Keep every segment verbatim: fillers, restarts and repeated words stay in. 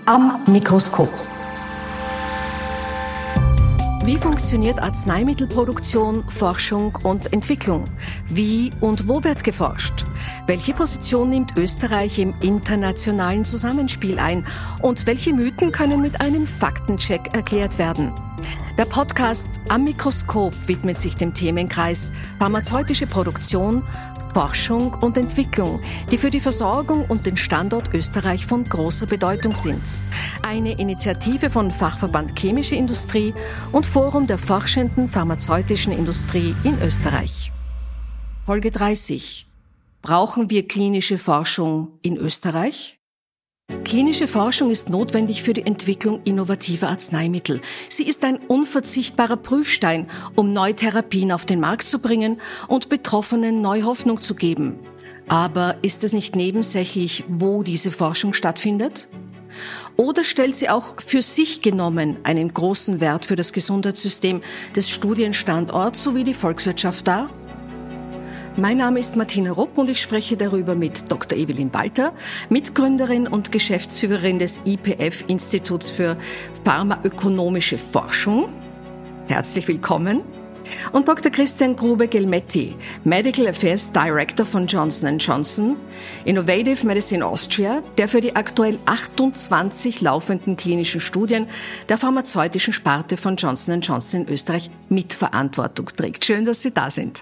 Am Mikroskop. Wie funktioniert Arzneimittelproduktion, Forschung und Entwicklung? Wie und wo wird geforscht? Welche Position nimmt Österreich im internationalen Zusammenspiel ein? Und welche Mythen können mit einem Faktencheck erklärt werden? Der Podcast Am Mikroskop widmet sich dem Themenkreis pharmazeutische Produktion, Forschung und Entwicklung, die für die Versorgung und den Standort Österreich von großer Bedeutung sind. Eine Initiative von Fachverband Chemische Industrie und Forum der forschenden pharmazeutischen Industrie in Österreich. Folge dreißig. Brauchen wir klinische Forschung in Österreich? Klinische Forschung ist notwendig für die Entwicklung innovativer Arzneimittel. Sie ist ein unverzichtbarer Prüfstein, um neue Therapien auf den Markt zu bringen und Betroffenen neue Hoffnung zu geben. Aber ist es nicht nebensächlich, wo diese Forschung stattfindet? Oder stellt sie auch für sich genommen einen großen Wert für das Gesundheitssystem des Studienstandorts sowie die Volkswirtschaft dar? Mein Name ist Martina Rupp und ich spreche darüber mit Doktor Evelyn Walter, Mitgründerin und Geschäftsführerin des I P F-Instituts für Pharmaökonomische Forschung. Herzlich willkommen. Und Doktor Christian Grube-Gelmetti, Medical Affairs Director von Johnson and Johnson, Innovative Medicine Austria, der für die aktuell achtundzwanzig laufenden klinischen Studien der pharmazeutischen Sparte von Johnson and Johnson in Österreich Mitverantwortung trägt. Schön, dass Sie da sind.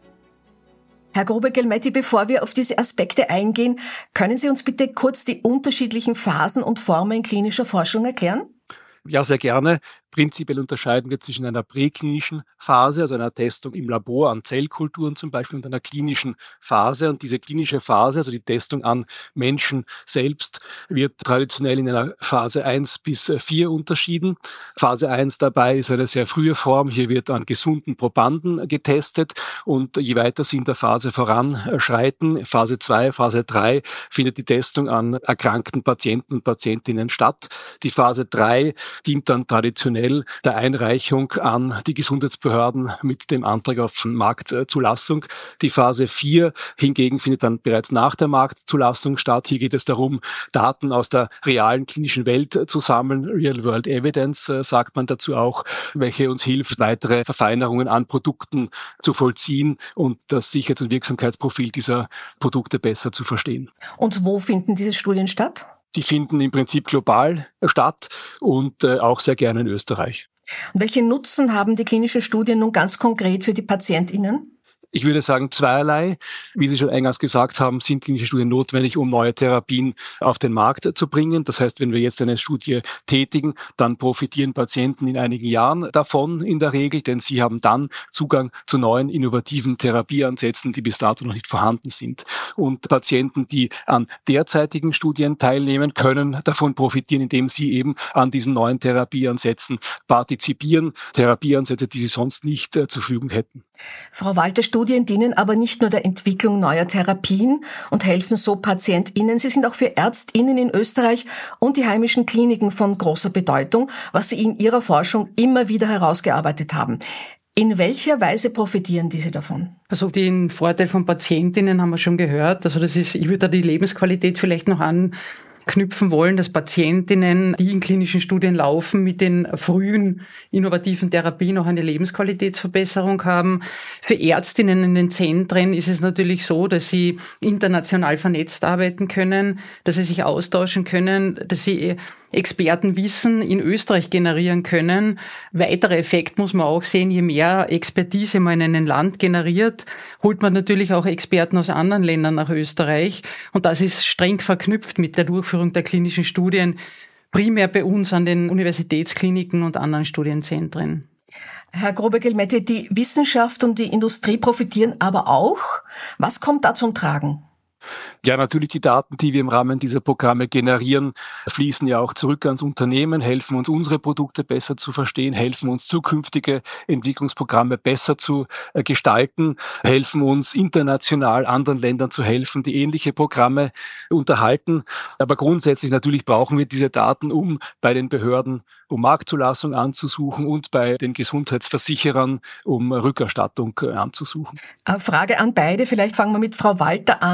Herr Grube-Gelmetti, bevor wir auf diese Aspekte eingehen, können Sie uns bitte kurz die unterschiedlichen Phasen und Formen klinischer Forschung erklären? Ja, sehr gerne. Prinzipiell unterscheiden wir zwischen einer präklinischen Phase, also einer Testung im Labor an Zellkulturen zum Beispiel, und einer klinischen Phase. Und diese klinische Phase, also die Testung an Menschen selbst, wird traditionell in einer Phase eins bis vier unterschieden. Phase eins dabei ist eine sehr frühe Form. Hier wird an gesunden Probanden getestet. Und je weiter Sie in der Phase voranschreiten, Phase zwei, Phase drei, findet die Testung an erkrankten Patienten und Patientinnen statt. Die Phase drei dient dann traditionell der Einreichung an die Gesundheitsbehörden mit dem Antrag auf Marktzulassung. Die Phase vier hingegen findet dann bereits nach der Marktzulassung statt. Hier geht es darum, Daten aus der realen klinischen Welt zu sammeln. Real-World Evidence sagt man dazu auch, welche uns hilft, weitere Verfeinerungen an Produkten zu vollziehen und das Sicherheits- und Wirksamkeitsprofil dieser Produkte besser zu verstehen. Und wo finden diese Studien statt? Die finden im Prinzip global statt und äh, auch sehr gerne in Österreich. Und welchen Nutzen haben die klinischen Studien nun ganz konkret für die PatientInnen? Ich würde sagen zweierlei. Wie Sie schon eingangs gesagt haben, sind klinische Studien notwendig, um neue Therapien auf den Markt zu bringen. Das heißt, wenn wir jetzt eine Studie tätigen, dann profitieren Patienten in einigen Jahren davon in der Regel, denn sie haben dann Zugang zu neuen innovativen Therapieansätzen, die bis dato noch nicht vorhanden sind. Und Patienten, die an derzeitigen Studien teilnehmen, können davon profitieren, indem sie eben an diesen neuen Therapieansätzen partizipieren. Therapieansätze, die sie sonst nicht äh, zur Verfügung hätten. Frau Walter, Studien dienen aber nicht nur der Entwicklung neuer Therapien und helfen so PatientInnen. Sie sind auch für ÄrztInnen in Österreich und die heimischen Kliniken von großer Bedeutung, was Sie in Ihrer Forschung immer wieder herausgearbeitet haben. In welcher Weise profitieren diese davon? Also den Vorteil von PatientInnen haben wir schon gehört. Also das ist, ich würde da die Lebensqualität vielleicht noch an knüpfen wollen, dass Patientinnen, die in klinischen Studien laufen, mit den frühen innovativen Therapien auch eine Lebensqualitätsverbesserung haben. Für Ärztinnen in den Zentren ist es natürlich so, dass sie international vernetzt arbeiten können, dass sie sich austauschen können, dass sie Expertenwissen in Österreich generieren können. Weiterer Effekt muss man auch sehen, je mehr Expertise man in einem Land generiert, holt man natürlich auch Experten aus anderen Ländern nach Österreich. Und das ist streng verknüpft mit der Durchführung der klinischen Studien, primär bei uns an den Universitätskliniken und anderen Studienzentren. Herr Grube-Gelmetti, die Wissenschaft und die Industrie profitieren aber auch. Was kommt da zum Tragen? Ja, natürlich die Daten, die wir im Rahmen dieser Programme generieren, fließen ja auch zurück ans Unternehmen, helfen uns, unsere Produkte besser zu verstehen, helfen uns, zukünftige Entwicklungsprogramme besser zu äh, gestalten, helfen uns, international anderen Ländern zu helfen, die ähnliche Programme unterhalten. Aber grundsätzlich natürlich brauchen wir diese Daten, um bei den Behörden um Marktzulassung anzusuchen und bei den Gesundheitsversicherern um Rückerstattung anzusuchen. Frage an beide, vielleicht fangen wir mit Frau Walter an.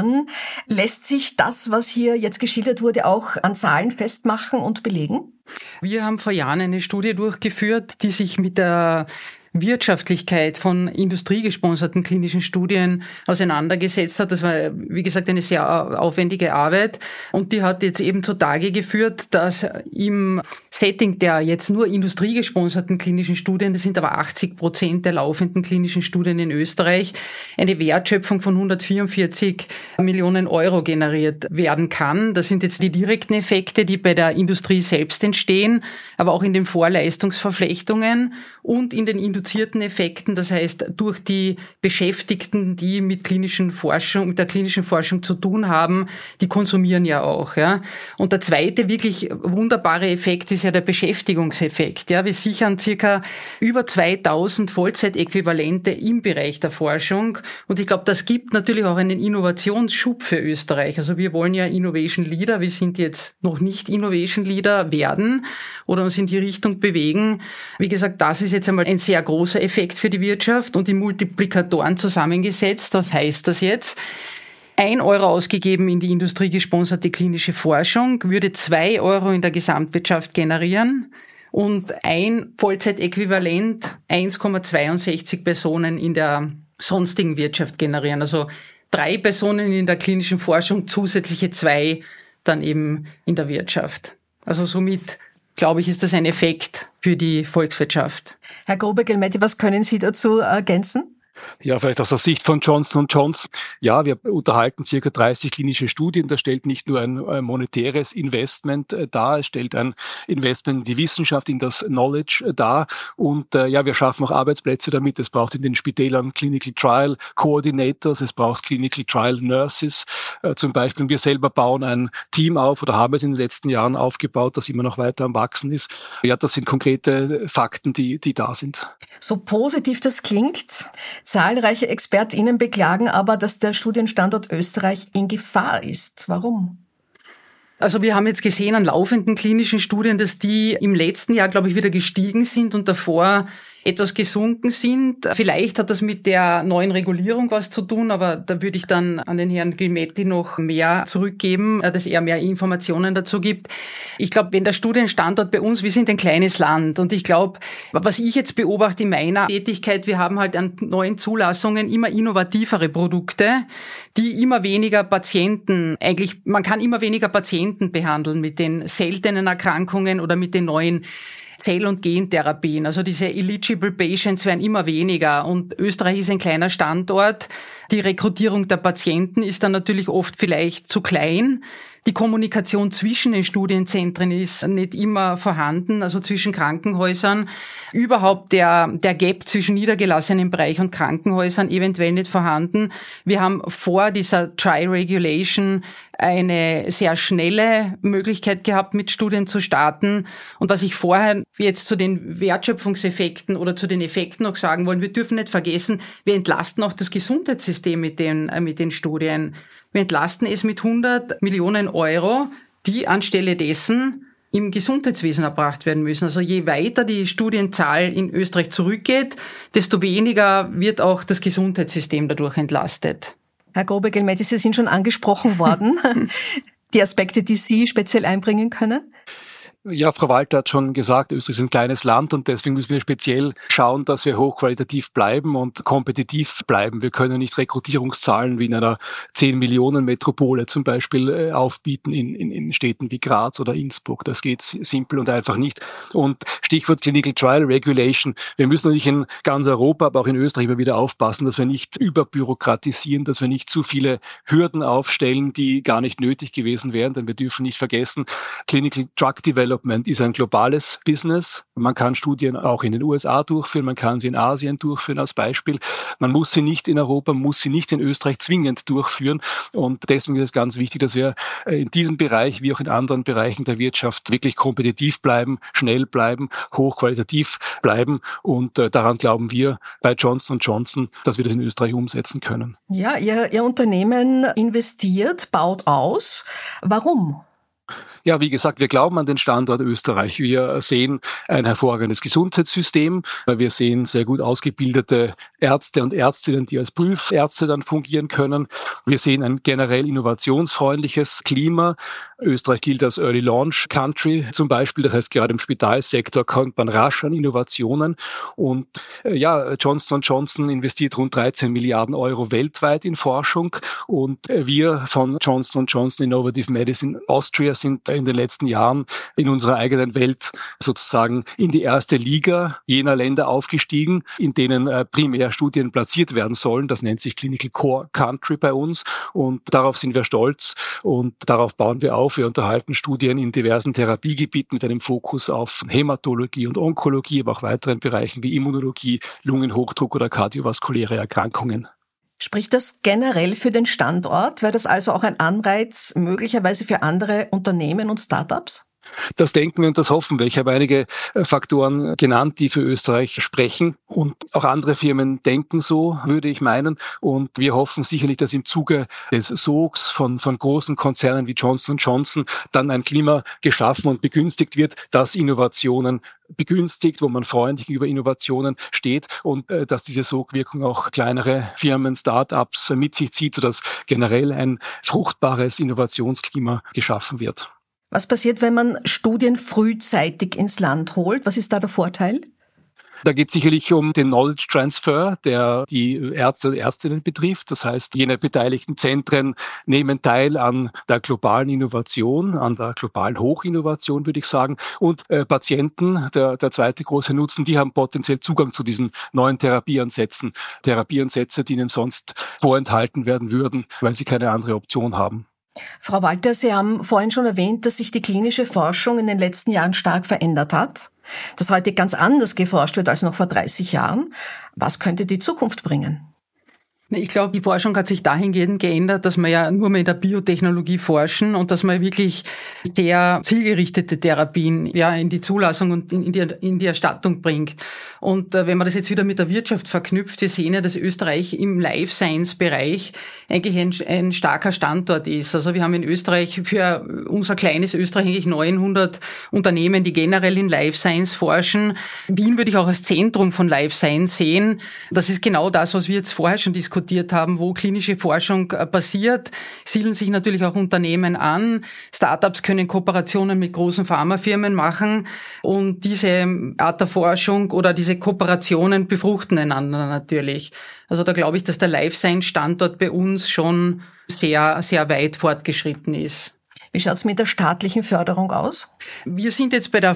Lässt sich das, was hier jetzt geschildert wurde, auch an Zahlen festmachen und belegen? Wir haben vor Jahren eine Studie durchgeführt, die sich mit der Wirtschaftlichkeit von industriegesponserten klinischen Studien auseinandergesetzt hat. Das war, wie gesagt, eine sehr aufwendige Arbeit und die hat jetzt eben zutage geführt, dass im Setting der jetzt nur industriegesponserten klinischen Studien, das sind aber achtzig Prozent der laufenden klinischen Studien in Österreich, eine Wertschöpfung von hundertvierundvierzig Millionen Euro generiert werden kann. Das sind jetzt die direkten Effekte, die bei der Industrie selbst entstehen, aber auch in den Vorleistungsverflechtungen und in den induzierten Effekten, das heißt durch die Beschäftigten, die mit klinischen Forschung, mit der klinischen Forschung zu tun haben, die konsumieren ja auch, ja. Und der zweite wirklich wunderbare Effekt ist ja der Beschäftigungseffekt, ja. Wir sichern circa über zweitausend Vollzeitäquivalente im Bereich der Forschung und ich glaube, das gibt natürlich auch einen Innovationsschub für Österreich. Also wir wollen ja Innovation Leader, wir sind jetzt noch nicht Innovation Leader werden oder uns in die Richtung bewegen. Wie gesagt, das ist jetzt einmal ein sehr großer Effekt für die Wirtschaft und die Multiplikatoren zusammengesetzt. Was heißt das jetzt? Ein Euro ausgegeben in die industriegesponserte klinische Forschung würde zwei Euro in der Gesamtwirtschaft generieren und ein Vollzeitäquivalent eins Komma zweiundsechzig Personen in der sonstigen Wirtschaft generieren. Also drei Personen in der klinischen Forschung, zusätzliche zwei dann eben in der Wirtschaft. Also somit, glaube ich, ist das ein Effekt für die Volkswirtschaft. Herr Grobe-Gelmetti, was können Sie dazu ergänzen? Ja, vielleicht aus der Sicht von Johnson und Johnson. Ja, wir unterhalten circa dreißig klinische Studien. Das stellt nicht nur ein monetäres Investment dar, es stellt ein Investment in die Wissenschaft, in das Knowledge dar. Und äh, ja, wir schaffen auch Arbeitsplätze damit. Es braucht in den Spitälern Clinical Trial Coordinators, es braucht Clinical Trial Nurses äh, zum Beispiel. Und wir selber bauen ein Team auf oder haben es in den letzten Jahren aufgebaut, das immer noch weiter am Wachsen ist. Ja, das sind konkrete Fakten, die, die da sind. So positiv das klingt, zahlreiche ExpertInnen beklagen aber, dass der Studienstandort Österreich in Gefahr ist. Warum? Also wir haben jetzt gesehen an laufenden klinischen Studien, dass die im letzten Jahr, glaube ich, wieder gestiegen sind und davor etwas gesunken sind. Vielleicht hat das mit der neuen Regulierung was zu tun, aber da würde ich dann an den Herrn Gelmetti noch mehr zurückgeben, dass er mehr Informationen dazu gibt. Ich glaube, wenn der Studienstandort bei uns, wir sind ein kleines Land und ich glaube, was ich jetzt beobachte in meiner Tätigkeit, wir haben halt an neuen Zulassungen immer innovativere Produkte, die immer weniger Patienten, eigentlich, man kann immer weniger Patienten behandeln mit den seltenen Erkrankungen oder mit den neuen Zell- und Gentherapien. Also diese eligible patients werden immer weniger und Österreich ist ein kleiner Standort. Die Rekrutierung der Patienten ist dann natürlich oft vielleicht zu klein. Die Kommunikation zwischen den Studienzentren ist nicht immer vorhanden, also zwischen Krankenhäusern. Überhaupt der, der Gap zwischen niedergelassenen Bereich und Krankenhäusern eventuell nicht vorhanden. Wir haben vor dieser Tri-Regulation eine sehr schnelle Möglichkeit gehabt, mit Studien zu starten. Und was ich vorher jetzt zu den Wertschöpfungseffekten oder zu den Effekten noch sagen wollen, wir dürfen nicht vergessen, wir entlasten auch das Gesundheitssystem mit den, äh, mit den Studien. Wir entlasten es mit hundert Millionen Euro, die anstelle dessen im Gesundheitswesen erbracht werden müssen. Also je weiter die Studienzahl in Österreich zurückgeht, desto weniger wird auch das Gesundheitssystem dadurch entlastet. Herr Grobe-Gelmetti, Sie sind schon angesprochen worden. Die Aspekte, die Sie speziell einbringen können? Ja, Frau Walter hat schon gesagt, Österreich ist ein kleines Land und deswegen müssen wir speziell schauen, dass wir hochqualitativ bleiben und kompetitiv bleiben. Wir können nicht Rekrutierungszahlen wie in einer zehn Millionen Metropole zum Beispiel aufbieten in, in, in Städten wie Graz oder Innsbruck. Das geht simpel und einfach nicht. Und Stichwort Clinical Trial Regulation. Wir müssen natürlich in ganz Europa, aber auch in Österreich immer wieder aufpassen, dass wir nicht überbürokratisieren, dass wir nicht zu viele Hürden aufstellen, die gar nicht nötig gewesen wären. Denn wir dürfen nicht vergessen, Clinical Drug Development ist ein globales Business. Man kann Studien auch in den U S A durchführen, man kann sie in Asien durchführen als Beispiel. Man muss sie nicht in Europa, man muss sie nicht in Österreich zwingend durchführen. Und deswegen ist es ganz wichtig, dass wir in diesem Bereich wie auch in anderen Bereichen der Wirtschaft wirklich kompetitiv bleiben, schnell bleiben, hochqualitativ bleiben. Und daran glauben wir bei Johnson und Johnson, dass wir das in Österreich umsetzen können. Ja, Ihr, Ihr Unternehmen investiert, baut aus. Warum? Ja, wie gesagt, wir glauben an den Standort Österreich. Wir sehen ein hervorragendes Gesundheitssystem. Wir sehen sehr gut ausgebildete Ärzte und Ärztinnen, die als Prüfärzte dann fungieren können. Wir sehen ein generell innovationsfreundliches Klima. Österreich gilt als Early Launch Country zum Beispiel. Das heißt, gerade im Spitalsektor kommt man rasch an Innovationen. Und äh, ja, Johnson und Johnson investiert rund dreizehn Milliarden Euro weltweit in Forschung. Und äh, wir von Johnson und Johnson Innovative Medicine Austria sind in den letzten Jahren in unserer eigenen Welt sozusagen in die erste Liga jener Länder aufgestiegen, in denen äh, primär Studien platziert werden sollen. Das nennt sich Clinical Core Country bei uns und darauf sind wir stolz und darauf bauen wir auf. Wir unterhalten Studien in diversen Therapiegebieten mit einem Fokus auf Hämatologie und Onkologie, aber auch weiteren Bereichen wie Immunologie, Lungenhochdruck oder kardiovaskuläre Erkrankungen. Spricht das generell für den Standort? Wäre das also auch ein Anreiz möglicherweise für andere Unternehmen und Startups? Das denken wir und das hoffen wir. Ich habe einige Faktoren genannt, die für Österreich sprechen und auch andere Firmen denken so, würde ich meinen. Und wir hoffen sicherlich, dass im Zuge des Sogs von, von großen Konzernen wie Johnson und Johnson dann ein Klima geschaffen und begünstigt wird, das Innovationen begünstigt, wo man freundlich über Innovationen steht und äh, dass diese Sogwirkung auch kleinere Firmen, Start-ups mit sich zieht, sodass generell ein fruchtbares Innovationsklima geschaffen wird. Was passiert, wenn man Studien frühzeitig ins Land holt? Was ist da der Vorteil? Da geht es sicherlich um den Knowledge Transfer, der die Ärzte und Ärztinnen betrifft. Das heißt, jene beteiligten Zentren nehmen teil an der globalen Innovation, an der globalen Hochinnovation, würde ich sagen. Und äh, Patienten, der, der zweite große Nutzen, die haben potenziell Zugang zu diesen neuen Therapieansätzen. Therapieansätze, die ihnen sonst vorenthalten werden würden, weil sie keine andere Option haben. Frau Walter, Sie haben vorhin schon erwähnt, dass sich die klinische Forschung in den letzten Jahren stark verändert hat, dass heute ganz anders geforscht wird als noch vor dreißig Jahren. Was könnte die Zukunft bringen? Ich glaube, die Forschung hat sich dahingehend geändert, dass wir ja nur mehr in der Biotechnologie forschen und dass man wirklich sehr zielgerichtete Therapien ja in die Zulassung und in die, in die Erstattung bringt. Und äh, wenn man das jetzt wieder mit der Wirtschaft verknüpft, wir sehen ja, dass Österreich im Life-Science-Bereich eigentlich ein, ein starker Standort ist. Also wir haben in Österreich für unser kleines Österreich eigentlich neunhundert Unternehmen, die generell in Life-Science forschen. Wien würde ich auch als Zentrum von Life-Science sehen. Das ist genau das, was wir jetzt vorher schon diskutiert haben, wo klinische Forschung passiert, siedeln sich natürlich auch Unternehmen an. Startups können Kooperationen mit großen Pharmafirmen machen und diese Art der Forschung oder diese Kooperationen befruchten einander natürlich. Also da glaube ich, dass der Life-Science-Standort bei uns schon sehr, sehr weit fortgeschritten ist. Wie schaut's mit der staatlichen Förderung aus? Wir sind jetzt bei der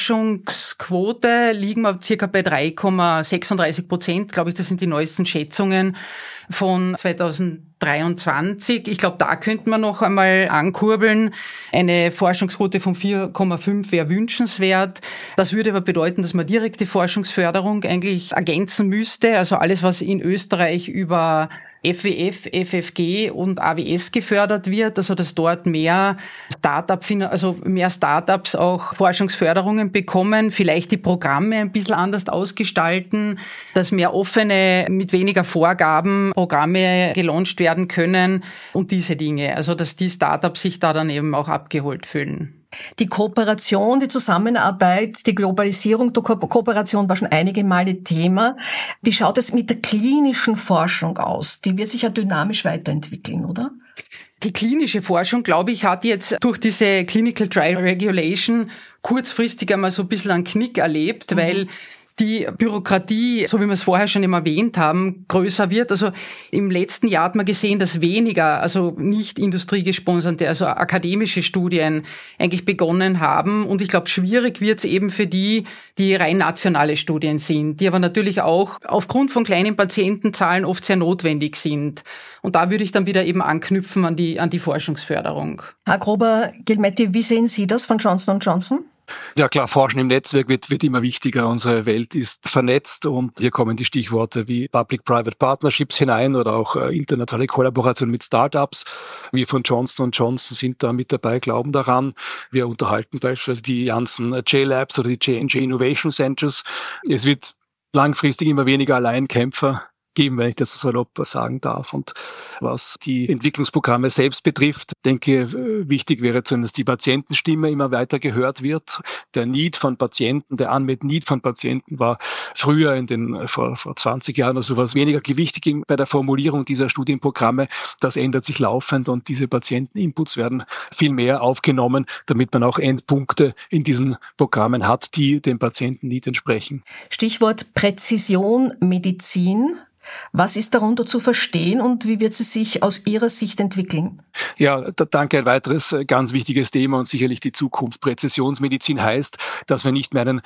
Forschungsquote, liegen wir circa bei drei Komma sechsunddreißig Prozent, glaube ich, das sind die neuesten Schätzungen von zweitausenddreiundzwanzig. Ich glaube, da könnte man noch einmal ankurbeln. Eine Forschungsquote von vier Komma fünf wäre wünschenswert. Das würde aber bedeuten, dass man direkte Forschungsförderung eigentlich ergänzen müsste. Also alles, was in Österreich über F W F, F F G und A W S gefördert wird, also dass dort mehr Start-up, also mehr Start-ups auch Forschungsförderungen bekommen, vielleicht die Programme ein bisschen anders ausgestalten, dass mehr offene, mit weniger Vorgaben Programme gelauncht werden können und diese Dinge, also dass die Start-ups sich da dann eben auch abgeholt fühlen. Die Kooperation, die Zusammenarbeit, die Globalisierung der Ko- Kooperation war schon einige Male Thema. Wie schaut es mit der klinischen Forschung aus? Die wird sich ja dynamisch weiterentwickeln, oder? Die klinische Forschung, glaube ich, hat jetzt durch diese Clinical Trial Regulation kurzfristig einmal so ein bisschen einen Knick erlebt, mhm. weil die Bürokratie, so wie wir es vorher schon immer erwähnt haben, größer wird. Also im letzten Jahr hat man gesehen, dass weniger, also nicht industriegesponserte, also akademische Studien eigentlich begonnen haben. Und ich glaube, schwierig wird es eben für die, die rein nationale Studien sind, die aber natürlich auch aufgrund von kleinen Patientenzahlen oft sehr notwendig sind. Und da würde ich dann wieder eben anknüpfen an die, an die Forschungsförderung. Herr Grober-Gilmetti, wie sehen Sie das von Johnson und Johnson? Ja klar, Forschen im Netzwerk wird, wird immer wichtiger. Unsere Welt ist vernetzt und hier kommen die Stichworte wie Public-Private Partnerships hinein oder auch äh, internationale Kollaboration mit Startups. Wir von Johnson und Johnson sind da mit dabei, glauben daran. Wir unterhalten beispielsweise die ganzen J-Labs oder die J and J Innovation Centers. Es wird langfristig immer weniger Alleinkämpfer geben, wenn ich das so salopp sagen darf. Und was die Entwicklungsprogramme selbst betrifft, denke ich, wichtig wäre zumindest, dass die Patientenstimme immer weiter gehört wird. Der Need von Patienten, der Unmet Need von Patienten war früher in den, vor, vor zwanzig Jahren oder sowas weniger gewichtig bei der Formulierung dieser Studienprogramme. Das ändert sich laufend und diese Patienteninputs werden viel mehr aufgenommen, damit man auch Endpunkte in diesen Programmen hat, die dem Patienten-Need entsprechen. Stichwort Präzision Medizin. Was ist darunter zu verstehen und wie wird sie sich aus Ihrer Sicht entwickeln? Ja, da, danke. Ein weiteres ganz wichtiges Thema und sicherlich die Zukunft. Präzisionsmedizin heißt, dass wir nicht mehr einen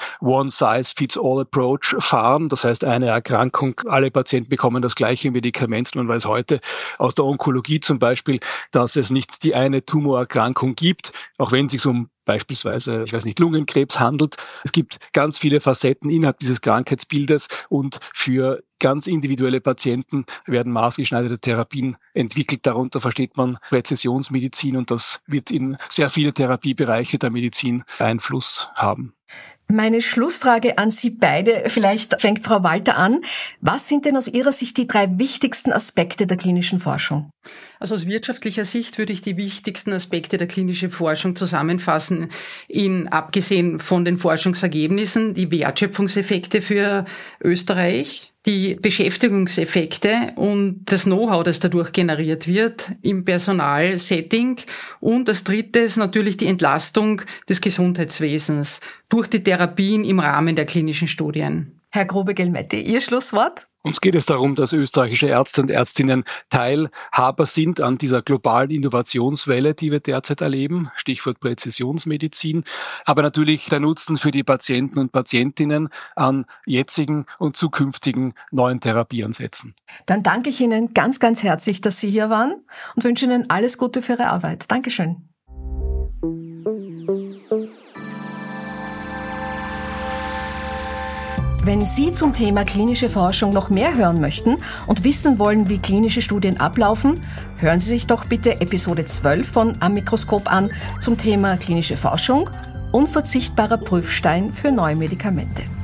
One-Size-Fits-All-Approach fahren. Das heißt, eine Erkrankung, alle Patienten bekommen das gleiche Medikament. Man weiß heute aus der Onkologie zum Beispiel, dass es nicht die eine Tumorerkrankung gibt, auch wenn es sich um beispielsweise, ich weiß nicht, Lungenkrebs handelt. Es gibt ganz viele Facetten innerhalb dieses Krankheitsbildes und für ganz individuelle Patienten werden maßgeschneiderte Therapien entwickelt. Darunter versteht man Präzisionsmedizin und das wird in sehr viele Therapiebereiche der Medizin Einfluss haben. Meine Schlussfrage an Sie beide, vielleicht fängt Frau Walter an. Was sind denn aus Ihrer Sicht die drei wichtigsten Aspekte der klinischen Forschung? Also aus wirtschaftlicher Sicht würde ich die wichtigsten Aspekte der klinischen Forschung zusammenfassen in, abgesehen von den Forschungsergebnissen, die Wertschöpfungseffekte für Österreich, die Beschäftigungseffekte und das Know-how, das dadurch generiert wird im Personalsetting und als drittes natürlich die Entlastung des Gesundheitswesens durch die Therapien im Rahmen der klinischen Studien. Herr Grube-Gelmetti, Ihr Schlusswort? Uns geht es darum, dass österreichische Ärzte und Ärztinnen Teilhaber sind an dieser globalen Innovationswelle, die wir derzeit erleben, Stichwort Präzisionsmedizin, aber natürlich der Nutzen für die Patienten und Patientinnen an jetzigen und zukünftigen neuen Therapieansätzen. Dann danke ich Ihnen ganz, ganz herzlich, dass Sie hier waren und wünsche Ihnen alles Gute für Ihre Arbeit. Dankeschön. Wenn Sie zum Thema klinische Forschung noch mehr hören möchten und wissen wollen, wie klinische Studien ablaufen, hören Sie sich doch bitte Episode zwölf von Am Mikroskop an zum Thema klinische Forschung, unverzichtbarer Prüfstein für neue Medikamente.